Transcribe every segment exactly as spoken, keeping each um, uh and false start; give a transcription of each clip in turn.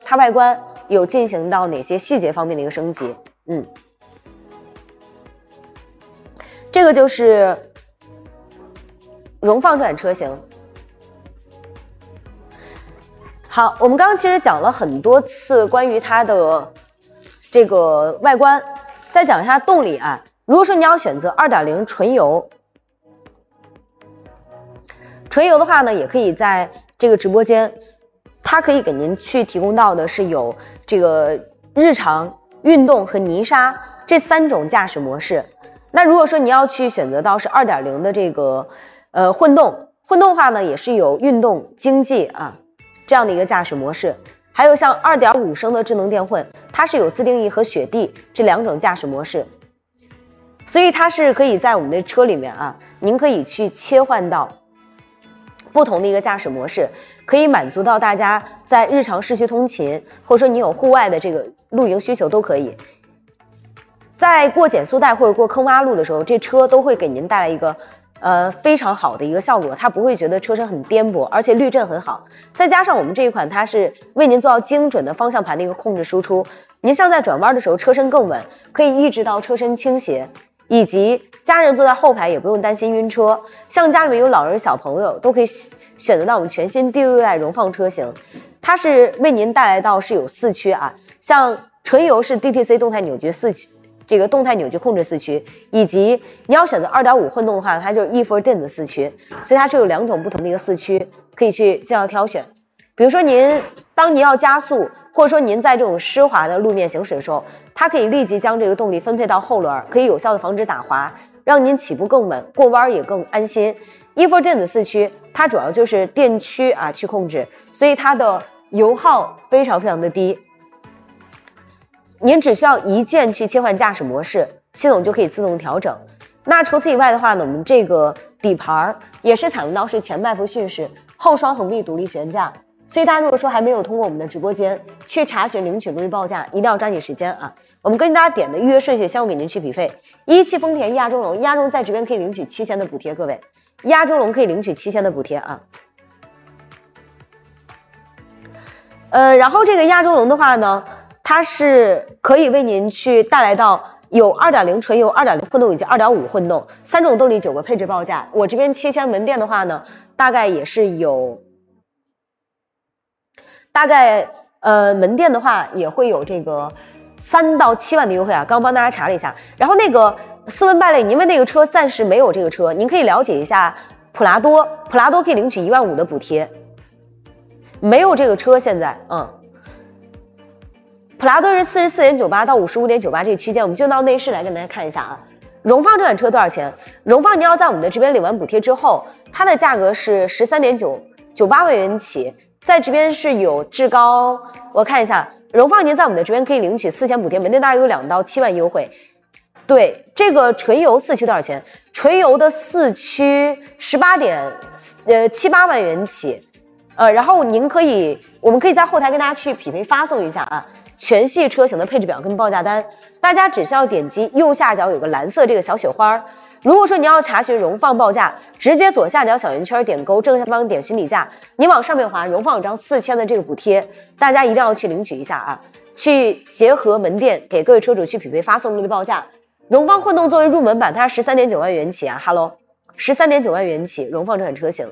它外观有进行到哪些细节方面的一个升级。嗯，这个就是荣放这款车型。好，我们刚刚其实讲了很多次关于它的这个外观，再讲一下动力啊。如果说你要选择 二点零 纯油，纯油的话呢，也可以在这个直播间，它可以给您去提供到的是有这个日常、运动和泥沙这三种驾驶模式。那如果说你要去选择到是 二点零 的这个呃混动，混动的话呢，也是有运动、经济啊这样的一个驾驶模式。还有像 二点五 升的智能电混，它是有自定义和雪地这两种驾驶模式，所以它是可以在我们的车里面啊，您可以去切换到不同的一个驾驶模式，可以满足到大家在日常市区通勤，或者说你有户外的这个露营需求都可以。在过减速带或者过坑洼路的时候，这车都会给您带来一个呃非常好的一个效果，它不会觉得车身很颠簸，而且滤震很好。再加上我们这一款它是为您做到精准的方向盘的一个控制输出，您像在转弯的时候车身更稳，可以抑制到车身倾斜，以及家人坐在后排也不用担心晕车，像家里面有老人小朋友都可以选择到我们全新第六代荣放车型，它是为您带来到是有四驱啊，像纯油是 D T C 动态扭矩四驱，这个动态扭矩控制四驱，以及你要选择 二点五 混动的话，它就是 E 四 电子四驱，所以它是有两种不同的一个四驱可以去进行挑选。比如说您当您要加速，或者说您在这种湿滑的路面行驶的时候，它可以立即将这个动力分配到后轮，可以有效的防止打滑，让您起步更稳，过弯也更安心。E 四 电子四驱它主要就是电驱啊去控制，所以它的油耗非常非常的低，您只需要一键去切换驾驶模式，系统就可以自动调整。那除此以外的话呢，我们这个底盘也是采用到是前麦弗逊式后双横臂独立悬架，所以大家如果说还没有通过我们的直播间去查询领取论报价，一定要抓紧时间啊！我们跟大家点的预约顺序相互给您去匹配。一汽丰田亚洲龙，亚洲龙在这边可以领取七千的补贴，各位，亚洲龙可以领取七千的补贴啊。呃，然后这个亚洲龙的话呢，它是可以为您去带来到有 二点零 纯油、二点零 混动以及 二点五 混动三种动力九个配置报价。我这边七千门店的话呢，大概也是有大概呃门店的话也会有这个三到七万的优惠啊，刚帮大家查了一下。然后那个斯文败类，您问那个车暂时没有这个车，您可以了解一下普拉多，普拉多可以领取一万五的补贴，没有这个车现在，嗯。普拉多是 四十四点九八 到 五十五点九八 这个区间，我们就到内饰来跟大家看一下啊。荣放这款车多少钱？荣放你要在我们的这边领完补贴之后，它的价格是 十三点九八万元起，在这边是有至高，我看一下，荣放您在我们的这边可以领取四千补贴，门店大约有两到七万优惠。对，这个纯油四驱多少钱？纯油的四驱十八点呃七八万元起，呃，然后您可以，我们可以在后台跟大家去匹配发送一下啊。全系车型的配置表跟报价单，大家只需要点击右下角有个蓝色这个小雪花。如果说你要查询荣放报价，直接左下角小圆圈点勾，正下方点询理价，你往上面滑，荣放有张四千的这个补贴，大家一定要去领取一下啊！去结合门店给各位车主去匹配发送这个报价。荣放混动作为入门版，它是 十三点九万元起啊 ，Hello， 十三点九万元起，荣放这款车型。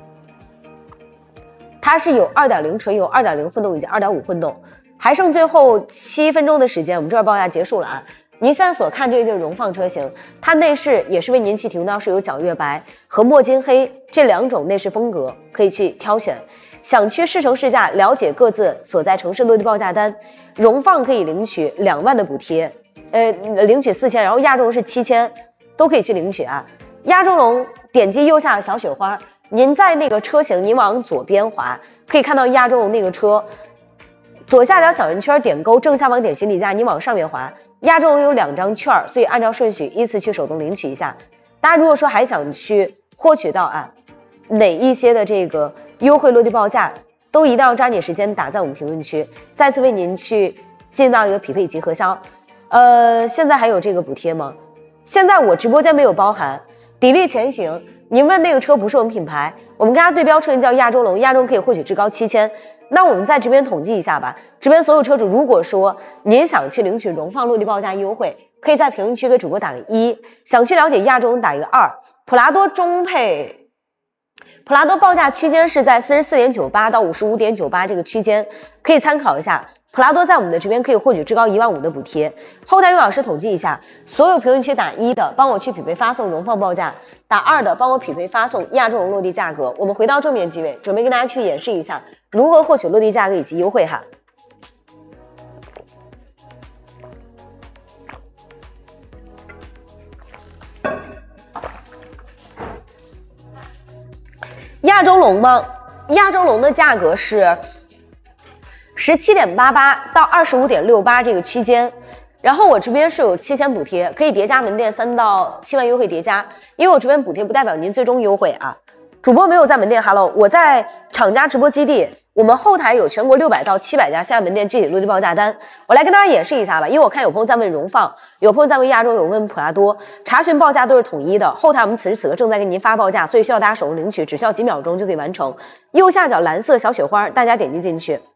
它是有 二点零 纯油、二点零 混动以及 二点五 混动。还剩最后七分钟的时间，我们这儿报价结束了啊！您现在所看这就是荣放车型，它内饰也是为您去提供到是有皎月白和墨金黑这两种内饰风格，可以去挑选。想去试乘试驾，了解各自所在城市落地报价单，荣放可以领取两万的补贴，呃，领取四千，然后亚洲龙是七千，都可以去领取啊！亚洲龙点击右下的小雪花，您在那个车型，您往左边滑，可以看到亚洲龙那个车。左下角小圆圈点勾，正下方点询理价，你往上面滑。亚洲龙有两张券，所以按照顺序依次去手动领取一下。大家如果说还想去获取到啊哪一些的这个优惠落地报价，都一定要抓紧时间打在我们评论区，再次为您去进到一个匹配及核销。呃，现在还有这个补贴吗？现在我直播间没有包含砥砺前行。您问那个车不是我们品牌，我们跟它对标车型叫亚洲龙，亚洲龙可以获取至高七千。 那我们在这边统计一下吧，这边所有车主，如果说您想去领取荣放落地报价优惠，可以在评论区给主播打个一，想去了解亚洲龙打一个二，普拉多中配，普拉多报价区间是在 四十四点九八 到 五十五点九八 这个区间，可以参考一下。普拉多在我们的这边可以获取至高一万五的补贴。后台有老师统计一下，所有评论区打一的帮我去匹配发送荣放报价，打二的帮我匹配发送亚洲龙落地价格。我们回到正面机位，准备跟大家去演示一下如何获取落地价格以及优惠哈。亚洲龙吗？亚洲龙的价格是十七点八八到二十五点六八这个区间，然后我这边是有七千补贴，可以叠加门店三到七万优惠叠加，因为我这边补贴不代表您最终优惠啊。主播没有在门店 ，Hello， 我在厂家直播基地，我们后台有全国六百到七百家线下门店具体落地报价单，我来跟大家演示一下吧，因为我看有朋友在问荣放，有朋友在问亚洲，有问普拉多，查询报价都是统一的，后台我们此时此刻正在给您发报价，所以需要大家手动领取，只需要几秒钟就可以完成。右下角蓝色小雪花，大家点击进去。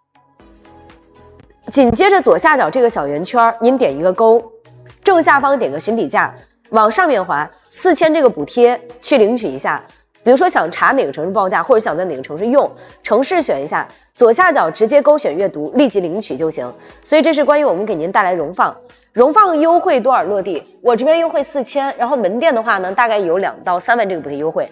紧接着左下角这个小圆圈，您点一个勾，正下方点个询底价，往上面滑，四千这个补贴去领取一下。比如说想查哪个城市报价，或者想在哪个城市用，城市选一下，左下角直接勾选阅读，立即领取就行。所以这是关于我们给您带来荣放，荣放优惠多少落地？我这边优惠四千，然后门店的话呢，大概有两到三万这个补贴优惠。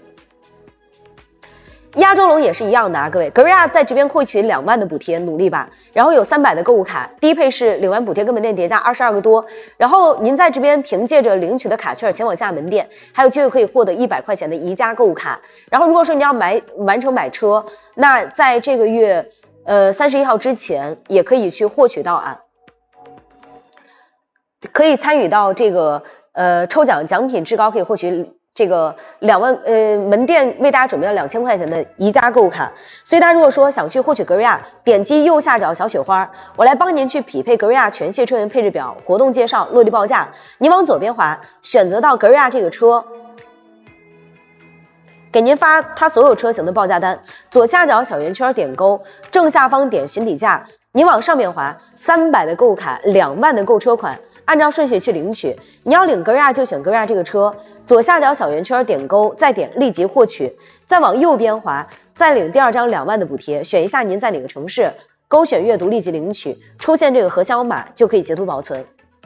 亚洲龙也是一样的啊，各位，格瑞亚在这边获取两万的补贴，努力吧。然后有三百的购物卡，低配是领完补贴跟门店叠加二十二个多。然后您在这边凭借着领取的卡券前往下门店，还有机会可以获得一百块钱的宜家购物卡。然后如果说你要买完成买车，那在这个月呃三十一号之前也可以去获取到啊，可以参与到这个呃抽奖，奖品至高可以获取。这个两万呃门店为大家准备了两千块钱的宜家购物卡，所以大家如果说想去获取格瑞亚，点击右下角小雪花，我来帮您去匹配格瑞亚全系车源配置表、活动介绍、落地报价。您往左边滑，选择到格瑞亚这个车，给您发它所有车型的报价单，左下角小圆圈点勾，正下方点询底价。你往上面滑，三百的购物卡，两万的购车款，按照顺序去领取。你要领格瑞亚就选格瑞亚这个车，左下角小圆圈点勾，再点立即获取，再往右边滑，再领第二张两万的补贴，选一下您在哪个城市，勾选阅读立即领取，出现这个核销码就可以截图保存。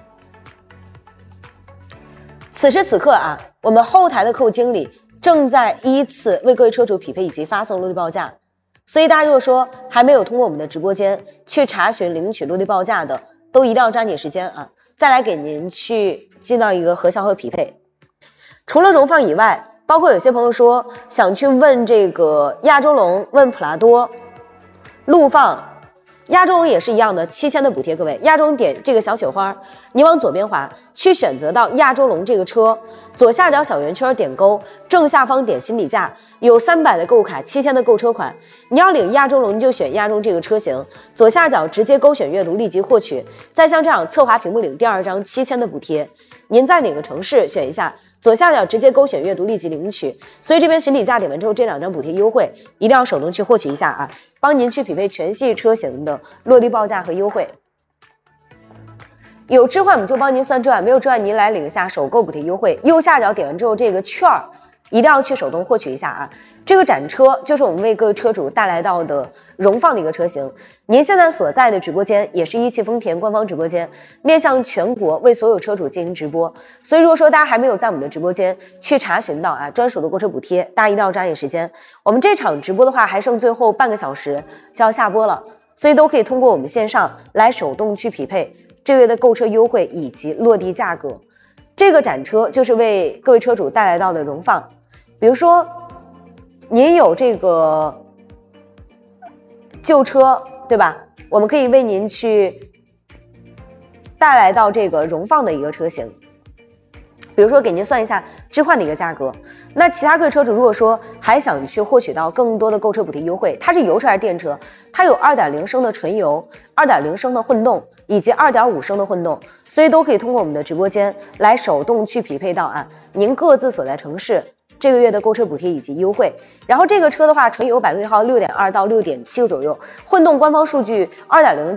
此时此刻啊，我们后台的客户经理正在依次为各位车主匹配以及发送落地报价。所以大家如果说还没有通过我们的直播间去查询领取落地报价的，都一定要抓紧时间啊，再来给您去进到一个核销和匹配。除了荣放以外，包括有些朋友说想去问这个亚洲龙，问普拉多、陆放，亚洲龙也是一样的，七千的补贴。各位，亚洲龙点这个小雪花，你往左边滑，去选择到亚洲龙这个车，左下角小圆圈点勾，正下方点询底价，有三百的购物卡，七千的购车款。你要领亚洲龙，你就选亚洲这个车型，左下角直接勾选阅读，立即获取。再像这样侧滑屏幕领第二张七千的补贴，您在哪个城市选一下，左下角直接勾选阅读，立即领取。所以这边询底价点完之后，这两张补贴优惠一定要手动去获取一下啊，帮您去匹配全系车型的落地报价和优惠。有置换我们就帮您算置换，没有置换您来领一下首购补贴优惠。右下角点完之后，这个券儿一定要去手动获取一下啊。这个展车就是我们为各位车主带来到的荣放的一个车型。您现在所在的直播间也是一汽丰田官方直播间，面向全国为所有车主进行直播。所以如果说大家还没有在我们的直播间去查询到啊专属的购车补贴，大家一定要抓紧时间。我们这场直播的话还剩最后半个小时就要下播了，所以都可以通过我们线上来手动去匹配这月的购车优惠以及落地价格。这个展车就是为各位车主带来到的荣放，比如说您有这个旧车对吧，我们可以为您去带来到这个荣放的一个车型，比如说给您算一下置换的一个价格。那其他各位车主如果说还想去获取到更多的购车补贴优惠，它是油车还是电车？它有 二点零 升的纯油、二点零 升的混动以及 二点五 升的混动，所以都可以通过我们的直播间来手动去匹配到啊您各自所在城市这个月的购车补贴以及优惠。然后这个车的话，纯油百公里耗六点二到六点七个左右，混动官方数据 二点零